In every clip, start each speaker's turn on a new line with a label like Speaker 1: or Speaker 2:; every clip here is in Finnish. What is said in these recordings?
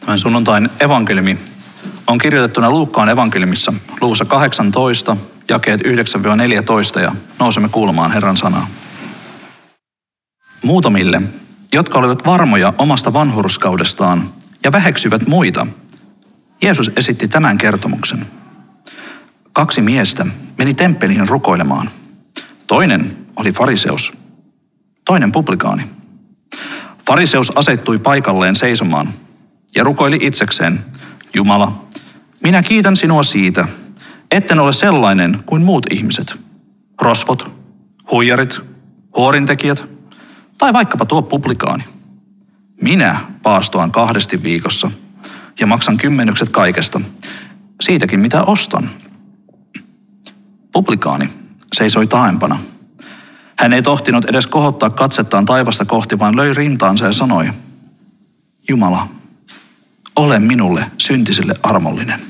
Speaker 1: Tämän sunnuntain evankeliumi on kirjoitettuna Luukkaan evankeliumissa luvussa 18, jakeet 9-14 ja nousemme kuulemaan Herran sanaa. Muutamille, jotka olivat varmoja omasta vanhurskaudestaan ja väheksyvät muita, Jeesus esitti tämän kertomuksen. 2 miestä meni temppeliin rukoilemaan. Toinen oli fariseus, toinen publikaani. Fariseus asettui paikalleen seisomaan ja rukoili itsekseen, Jumala, minä kiitän sinua siitä, etten ole sellainen kuin muut ihmiset, rosvot, huijarit, huorintekijät tai vaikkapa tuo publikaani. Minä paastoan 2 viikossa ja maksan 10 kaikesta, siitäkin mitä ostan. Publikaani seisoi taaempana. Hän ei tohtinut edes kohottaa katsettaan taivasta kohti, vaan löi rintaansa ja sanoi, Jumala, ole minulle syntiselle armollinen.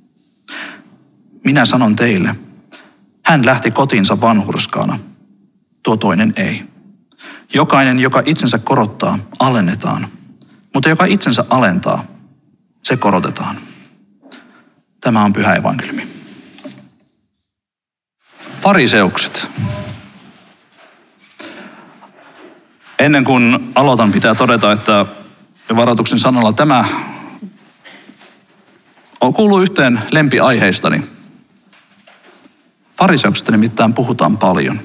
Speaker 1: Minä sanon teille, hän lähti kotiinsa vanhurskaana, tuo toinen ei. Jokainen, joka itsensä korottaa, alennetaan, mutta joka itsensä alentaa, se korotetaan. Tämä on pyhä evankeliumi. Fariseukset. Ennen kuin aloitan, pitää todeta, että varoituksen sanalla tämä kuuluu yhteen lempiaiheistani. Fariseuksista nimittäin puhutaan paljon.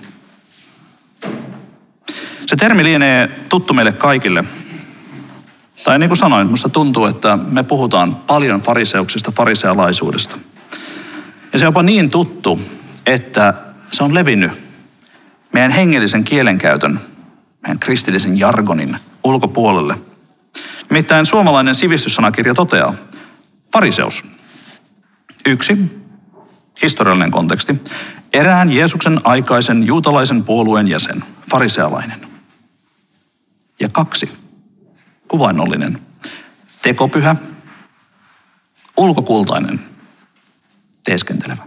Speaker 1: Se termi lienee tuttu meille kaikille. Tai niin kuin sanoin, minusta tuntuu, että me puhutaan paljon fariseuksista, farisealaisuudesta. Ja se on jopa niin tuttu, että se on levinnyt meidän hengellisen kielenkäytön, meidän kristillisen jargonin ulkopuolelle. Nimittäin suomalainen sivistyssanakirja toteaa, fariseus. 1. Historiallinen konteksti. Erään Jeesuksen aikaisen juutalaisen puolueen jäsen, farisealainen. Ja 2. Kuvainnollinen. Tekopyhä, ulkokultainen, teeskentelevä.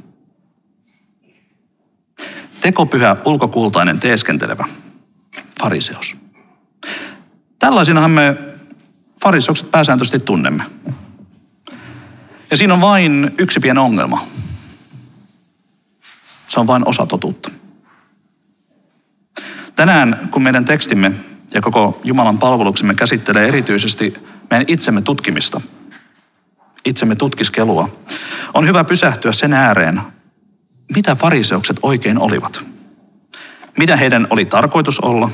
Speaker 1: Tekopyhä, ulkokultainen, teeskentelevä. Fariseus. Tällaisinahan me fariseukset pääsääntöisesti tunnemme. Ja siinä on vain yksi pieni ongelma. Se on vain osa totuutta. Tänään, kun meidän tekstimme ja koko Jumalan palveluksemme käsittelee erityisesti meidän itsemme tutkimista, itsemme tutkiskelua, on hyvä pysähtyä sen ääreen, mitä fariseukset oikein olivat. Mitä heidän oli tarkoitus olla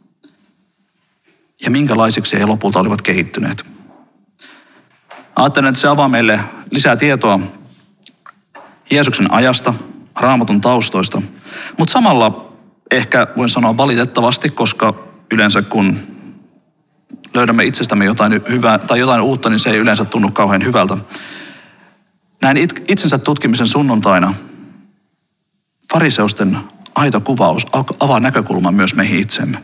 Speaker 1: ja minkälaisiksi he lopulta olivat kehittyneet. Ajattelen, että se avaa meille lisää tietoa Jeesuksen ajasta, Raamatun taustoista, mutta samalla ehkä voin sanoa valitettavasti, koska yleensä kun löydämme itsestämme jotain hyvää tai jotain uutta, niin se ei yleensä tunnu kauhean hyvältä. Näin itsensä tutkimisen sunnuntaina fariseusten aito kuvaus avaa näkökulman myös meihin itsemme.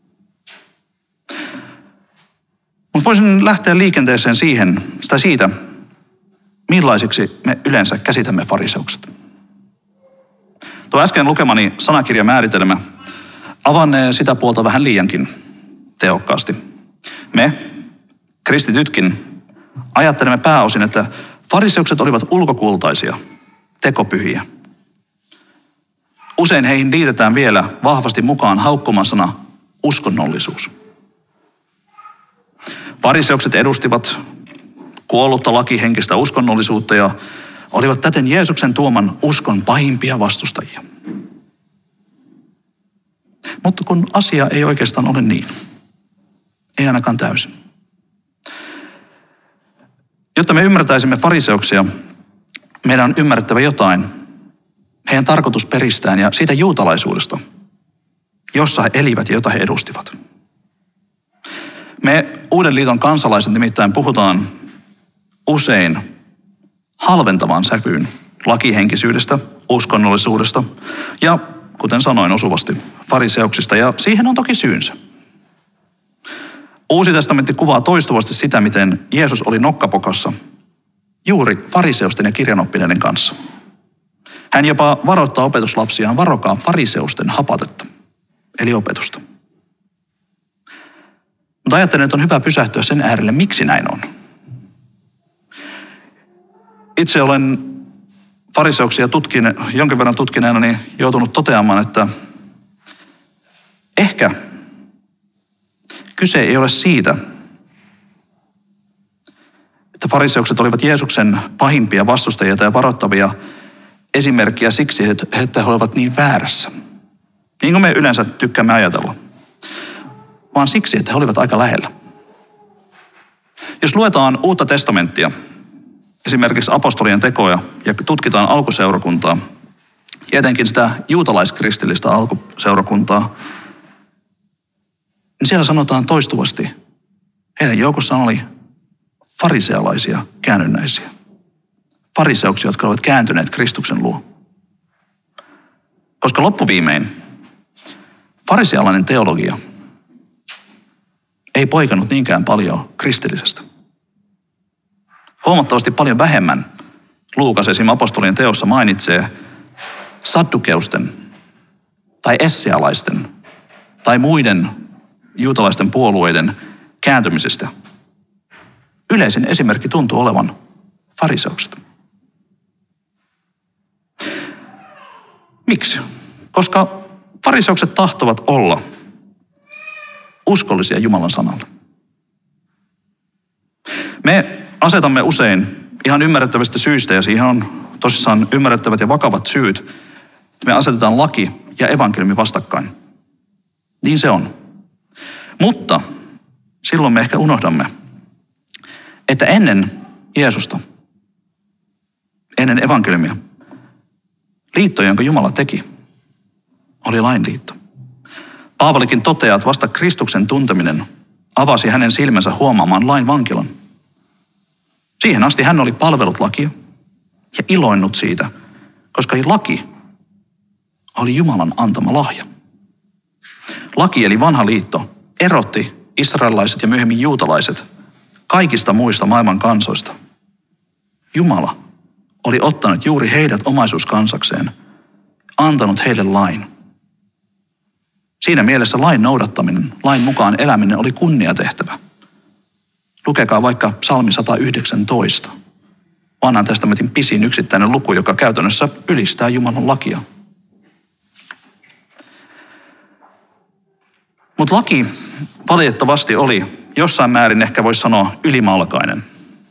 Speaker 1: Mutta voisin lähteä liikenteeseen siitä, millaisiksi me yleensä käsitämme fariseukset. Tuo äsken lukemani sanakirjamääritelmä avannee sitä puolta vähän liiankin tehokkaasti. Me, kristitytkin, ajattelemme pääosin, että fariseukset olivat ulkokultaisia, tekopyhiä. Usein heihin liitetään vielä vahvasti mukaan haukkumasana uskonnollisuus. Fariseukset edustivat kuollutta lakihenkistä uskonnollisuutta ja olivat täten Jeesuksen tuoman uskon pahimpia vastustajia. Mutta kun asia ei oikeastaan ole niin. Ei ainakaan täysin. Jotta me ymmärtäisimme fariseuksia, meidän on ymmärrettävä jotain heidän tarkoitusperistään ja siitä juutalaisuudesta, jossa he elivät ja jota he edustivat. Me Uuden liiton kansalaiset nimittäin puhutaan usein halventavaan sävyyn lakihenkisyydestä, uskonnollisuudesta ja, kuten sanoin osuvasti, fariseuksista, ja siihen on toki syynsä. Uusi testamentti kuvaa toistuvasti sitä, miten Jeesus oli nokkapokassa juuri fariseusten ja kirjanoppineiden kanssa. Hän jopa varoittaa opetuslapsiaan, varokaa fariseusten hapatetta, eli opetusta. Mutta ajattelen, että on hyvä pysähtyä sen äärelle, miksi näin on. itse olen fariseuksia jonkin verran tutkineena niin joutunut toteamaan, että ehkä kyse ei ole siitä, että fariseukset olivat Jeesuksen pahimpia vastustajia tai varoittavia esimerkkiä siksi, että he olivat niin väärässä. Niin kuin me yleensä tykkäämme ajatella. Vaan siksi, että he olivat aika lähellä. Jos luetaan Uutta testamenttia, esimerkiksi apostolien tekoja ja tutkitaan alkuseurakuntaa, ja etenkin sitä juutalaiskristillistä alkuseurakuntaa, niin siellä sanotaan toistuvasti, heidän joukossaan oli farisealaisia käännynnäisiä. Fariseuksia, jotka ovat kääntyneet Kristuksen luo. Koska loppuviimein farisealainen teologia ei poikannut niinkään paljon kristillisestä. Huomattavasti paljon vähemmän Luukas esim. Apostolien teossa mainitsee saddukeusten tai essealaisten tai muiden juutalaisten puolueiden kääntymisestä. Yleisin esimerkki tuntuu olevan fariseukset. Miksi? Koska fariseukset tahtovat olla uskollisia Jumalan sanalle. Me asetamme usein ihan ymmärrettävistä syistä, ja siihen on tosissaan ymmärrettävät ja vakavat syyt, että me asetetaan laki ja evankeliumi vastakkain. Niin se on. Mutta silloin me ehkä unohdamme, että ennen Jeesusta, ennen evankeliumia, liitto, jonka Jumala teki, oli lainliitto. Paavalikin toteaa, että vasta Kristuksen tunteminen avasi hänen silmänsä huomaamaan lain vankilan. Siihen asti hän oli palvellut lakia ja iloinnut siitä, koska laki oli Jumalan antama lahja. Laki eli vanha liitto erotti israelilaiset ja myöhemmin juutalaiset kaikista muista maailman kansoista. Jumala oli ottanut juuri heidät omaisuuskansakseen, antanut heille lain. Siinä mielessä lain noudattaminen, lain mukaan eläminen oli kunniatehtävä. Lukekaa vaikka Psalmi 119, Vanhan testamentin pisin yksittäinen luku, joka käytännössä ylistää Jumalan lakia. Mutta laki valitettavasti oli jossain määrin, ehkä voisi sanoa, ylimalkainen.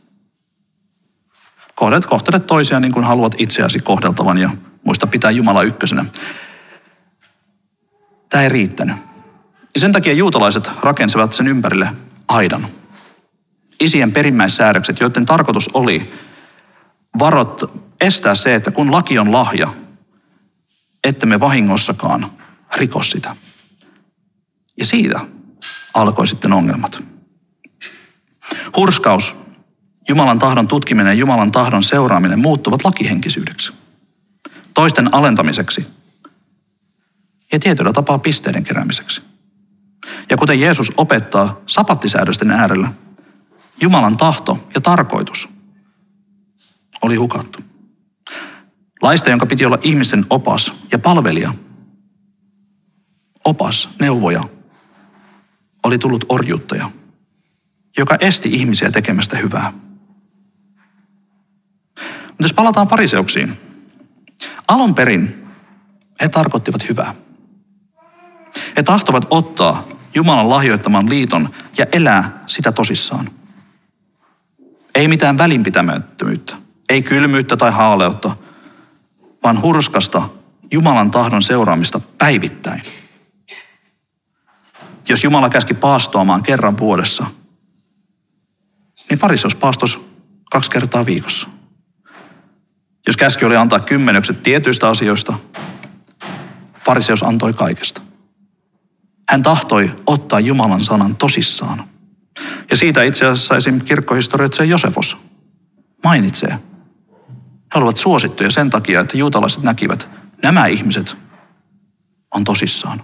Speaker 1: Kohtele toisia niin kuin haluat itseäsi kohdeltavan ja muista pitää Jumala ykkösenä. Tämä ei riittänyt. Ja sen takia juutalaiset rakensivat sen ympärille aidan. Isien perimmäissäädökset, joiden tarkoitus oli estää se, että kun laki on lahja, että me vahingossakaan riko sitä. Ja siitä alkoi sitten ongelmat. Hurskaus, Jumalan tahdon tutkiminen ja Jumalan tahdon seuraaminen muuttuvat lakihenkisyydeksi, toisten alentamiseksi ja tietyllä tapaa pisteiden keräämiseksi. Ja kuten Jeesus opettaa sapattisäädösten äärellä, Jumalan tahto ja tarkoitus oli hukattu. Laista, jonka piti olla ihmisten opas ja palvelija, opas, neuvoja, oli tullut orjuuttaja, joka esti ihmisiä tekemästä hyvää. Mutta jos palataan fariseuksiin, alun perin he tarkoittivat hyvää. He tahtovat ottaa Jumalan lahjoittaman liiton ja elää sitä tosissaan. Ei mitään välinpitämättömyyttä, ei kylmyyttä tai haaleutta, vaan hurskasta Jumalan tahdon seuraamista päivittäin. Jos Jumala käski paastoamaan kerran vuodessa, niin fariseus paastos 2 kertaa viikossa. Jos käski oli antaa kymmenykset tietyistä asioista, fariseus antoi kaikesta. Hän tahtoi ottaa Jumalan sanan tosissaan. Ja siitä itse asiassa esim. Kirkkohistorioitsija Josefos mainitsee. He olivat suosittuja sen takia, että juutalaiset näkivät, että nämä ihmiset on tosissaan.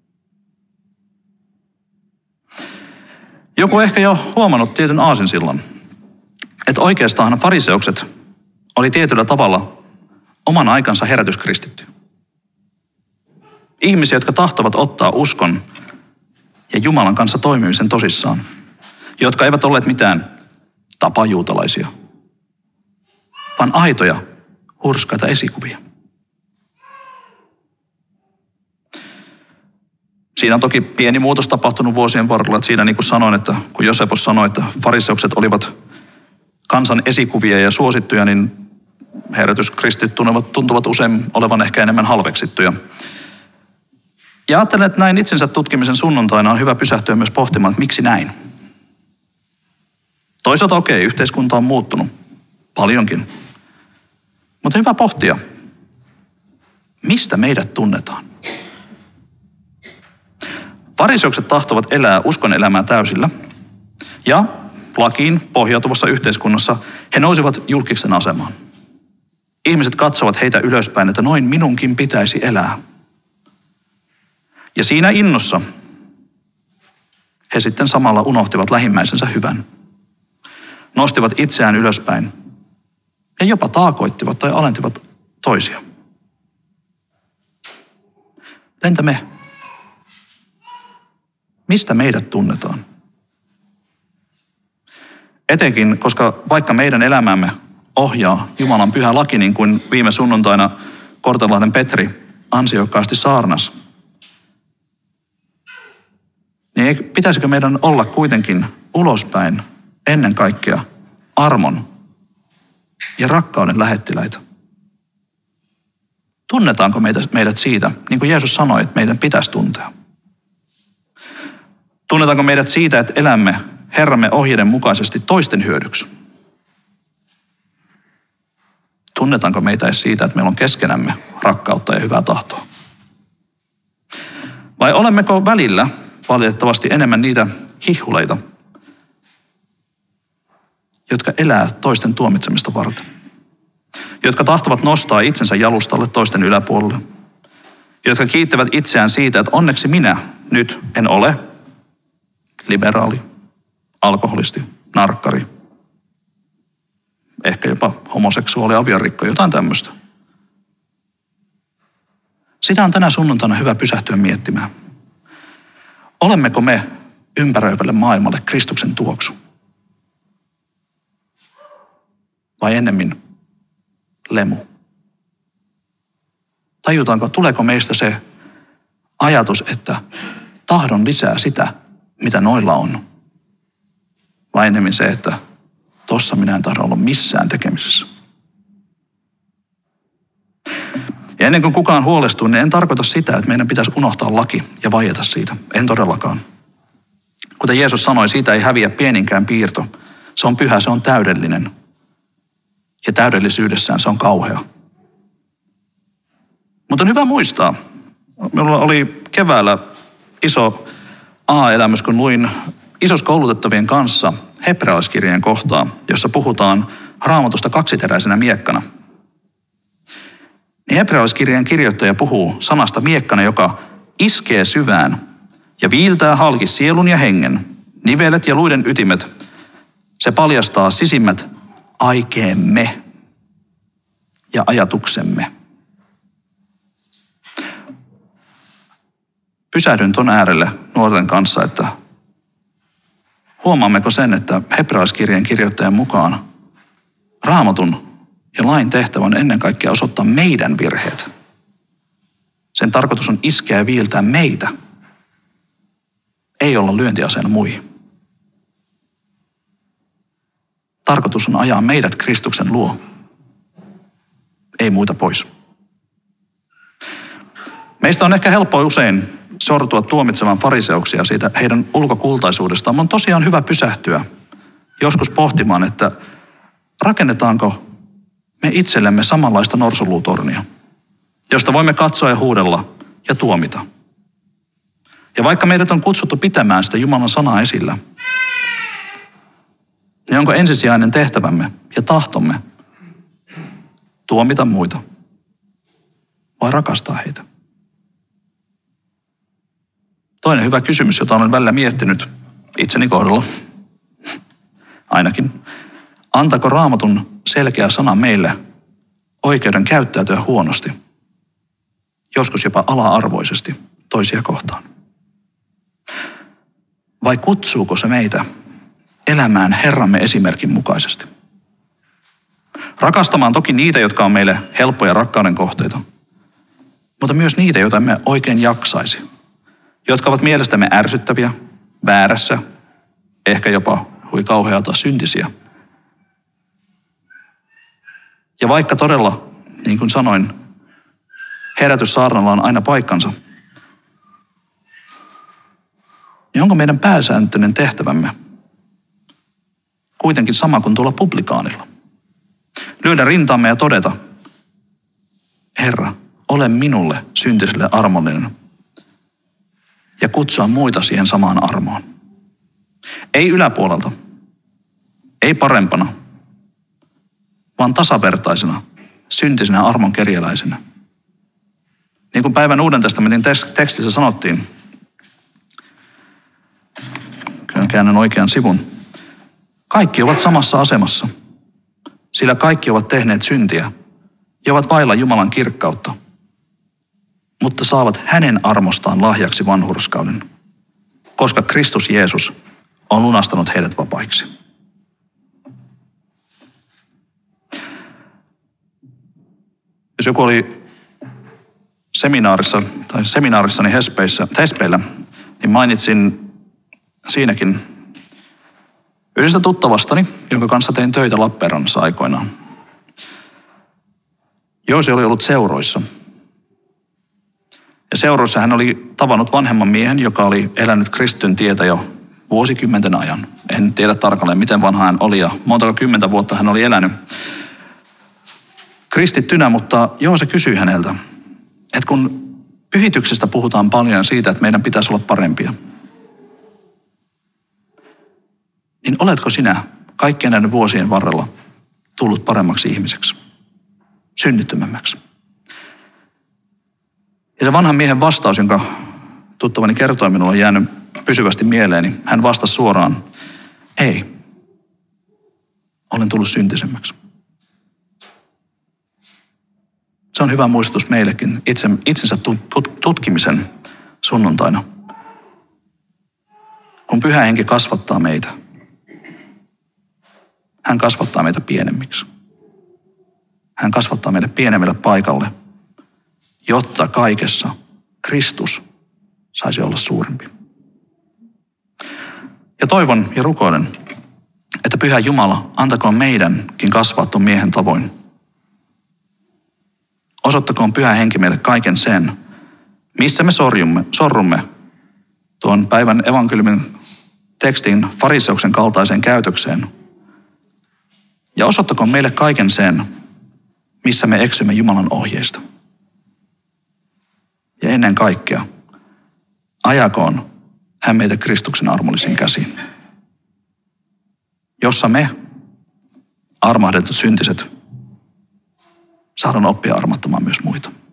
Speaker 1: Joku ehkä jo huomannut tietyn aasinsillan, että oikeastaan fariseukset oli tietyllä tavalla oman aikansa herätyskristitty. Ihmisiä, jotka tahtovat ottaa uskon ja Jumalan kanssa toimimisen tosissaan, jotka eivät olleet mitään tapajuutalaisia, vaan aitoja, hurskaita esikuvia. Siinä on toki pieni muutos tapahtunut vuosien varrella, että siinä niin kuin sanoin, että kun Josefus sanoi, että fariseukset olivat kansan esikuvia ja suosittuja, niin herätyskristit tuntuvat usein olevan ehkä enemmän halveksittuja. Ja ajattelen, että näin itsensä tutkimisen sunnuntaina on hyvä pysähtyä myös pohtimaan, että miksi näin. Toisaalta yhteiskunta on muuttunut paljonkin, mutta hyvä pohtia, mistä meidät tunnetaan. Fariseukset tahtovat elää uskon elämää täysillä ja lakiin pohjautuvassa yhteiskunnassa he nousivat julkiksen asemaan. Ihmiset katsovat heitä ylöspäin, että noin minunkin pitäisi elää. Ja siinä innossa he sitten samalla unohtivat lähimmäisensä hyvän. Nostivat itseään ylöspäin ja jopa taakoittivat tai alentivat toisia. Entä me? Mistä meidät tunnetaan? Etenkin, koska vaikka meidän elämämme ohjaa Jumalan pyhä laki, niin kuin viime sunnuntaina Kortelahden Petri ansiokkaasti saarnas, niin pitäisikö meidän olla kuitenkin ulospäin ennen kaikkea armon ja rakkauden lähettiläitä? Tunnetaanko meidät siitä, niin kuin Jeesus sanoi, että meidän pitäisi tuntea? Tunnetaanko meidät siitä, että elämme Herramme ohjeiden mukaisesti toisten hyödyksi? Tunnetaanko meitä edes siitä, että meillä on keskenämme rakkautta ja hyvää tahtoa? Vai olemmeko välillä valitettavasti enemmän niitä hihuleita, jotka elää toisten tuomitsemista varten? Jotka tahtovat nostaa itsensä jalustalle toisten yläpuolelle? Jotka kiittävät itseään siitä, että onneksi minä nyt en ole liberaali, alkoholisti, narkkari, ehkä jopa homoseksuaali, aviorikko, jotain tämmöistä. Sitä on tänä sunnuntaina hyvä pysähtyä miettimään. Olemmeko me ympäröivälle maailmalle Kristuksen tuoksu? Vai ennemmin lemu? Tajutaanko, tuleeko meistä se ajatus, että tahdon lisää sitä, mitä noilla on? Vai enemmän se, että tossa minä en tahdo olla missään tekemisessä? Ja ennen kuin kukaan huolestuu, niin en tarkoita sitä, että meidän pitäisi unohtaa laki ja vaieta siitä. En todellakaan. Kuten Jeesus sanoi, siitä ei häviä pieninkään piirto. Se on pyhä, se on täydellinen. Ja täydellisyydessään se on kauhea. Mutta on hyvä muistaa. Minulla oli keväällä iso aha-elämys, kun luin isoskoulutettavien kanssa hebrealaiskirjeen kohtaa, jossa puhutaan Raamatusta kaksiteräisenä miekkana. Niin hebrealaiskirjeen kirjoittaja puhuu sanasta miekkana, joka iskee syvään ja viiltää halki sielun ja hengen, nivelet ja luiden ytimet. Se paljastaa sisimmät aikeemme ja ajatuksemme. Pysähdyn ton äärelle nuorten kanssa, että huomaammeko sen, että hebrealaiskirjeen kirjoittajan mukaan Raamatun ja lain tehtävä on ennen kaikkea osoittaa meidän virheet. Sen tarkoitus on iskeä ja viiltää meitä, ei olla lyöntiaseena muihin. Tarkoitus on ajaa meidät Kristuksen luo, ei muita pois. Meistä on ehkä helppo usein sortua tuomitsemaan fariseuksia siitä heidän ulkokultaisuudestaan. On tosiaan hyvä pysähtyä joskus pohtimaan, että rakennetaanko me itsellemme samanlaista norsuluutornia, josta voimme katsoa ja huudella ja tuomita. Ja vaikka meidät on kutsuttu pitämään sitä Jumalan sanaa esillä, niin onko ensisijainen tehtävämme ja tahtomme tuomita muita vai rakastaa heitä? Toinen hyvä kysymys, jota olen välillä miettinyt itseni kohdalla, ainakin. Antako Raamatun selkeä sana meille oikeuden käyttäytyä huonosti, joskus jopa ala-arvoisesti toisia kohtaan? Vai kutsuuko se meitä elämään Herramme esimerkin mukaisesti? Rakastamaan toki niitä, jotka on meille helppoja rakkauden kohteita, mutta myös niitä, joita emme oikein jaksaisi, jotka ovat mielestämme ärsyttäviä, väärässä, ehkä jopa kauhealta syntisiä. Ja vaikka todella, niin kuin sanoin, herätyssaarnalla on aina paikkansa, niin onko meidän pääsääntöinen tehtävämme kuitenkin sama kuin tuolla publikaanilla? Lyödä rintaamme ja todeta, Herra, ole minulle syntiselle armollinen, ja kutsua muita siihen samaan armoon. Ei yläpuolelta, ei parempana, vaan tasavertaisena, syntisenä armon kerjäläisenä. Niin kuin päivän Uuden testamentin tekstissä sanottiin, käännän oikean sivun, kaikki ovat samassa asemassa, sillä kaikki ovat tehneet syntiä ja ovat vailla Jumalan kirkkautta, mutta saavat hänen armostaan lahjaksi vanhurskauden, koska Kristus Jeesus on lunastanut heidät vapaiksi. Jos joku oli seminaarissani Hespeillä, niin mainitsin siinäkin yhdestä tuttavastani, jonka kanssa tein töitä Lappeenrannassa aikoinaan. Joosi oli ollut seuroissa. Ja seuroissa hän oli tavannut vanhemman miehen, joka oli elänyt kristityn tietä jo vuosikymmenten ajan. En tiedä tarkalleen, miten vanha hän oli ja montako kymmentä vuotta hän oli elänyt kristittynä, mutta Joose kysyi häneltä, että kun pyhityksestä puhutaan paljon siitä, että meidän pitäisi olla parempia, niin oletko sinä kaikkien näiden vuosien varrella tullut paremmaksi ihmiseksi, synnittömämmäksi? Ja se vanhan miehen vastaus, jonka tuttavani kertoi minulle, on jäänyt pysyvästi mieleeni. Hän vastasi suoraan, ei, olen tullut syntisemmäksi. Se on hyvä muistutus meillekin itsensä tutkimisen sunnuntaina. Kun Pyhä Henki kasvattaa meitä, hän kasvattaa meitä pienemmiksi. Hän kasvattaa meidät pienemmälle paikalle, jotta kaikessa Kristus saisi olla suurempi. Ja toivon ja rukoilen, että Pyhä Jumala antakoon meidänkin kasvaa tuon miehen tavoin. Osoittakoon Pyhä Henki meille kaiken sen, missä me sorrumme tuon päivän evankeliumin tekstin fariseuksen kaltaiseen käytökseen. Ja osoittakoon meille kaiken sen, missä me eksymme Jumalan ohjeista. Ja ennen kaikkea, ajakoon hän meitä Kristuksen armollisiin käsiin, jossa me, armahdetut syntiset, saadaan oppia armahtamaan myös muita.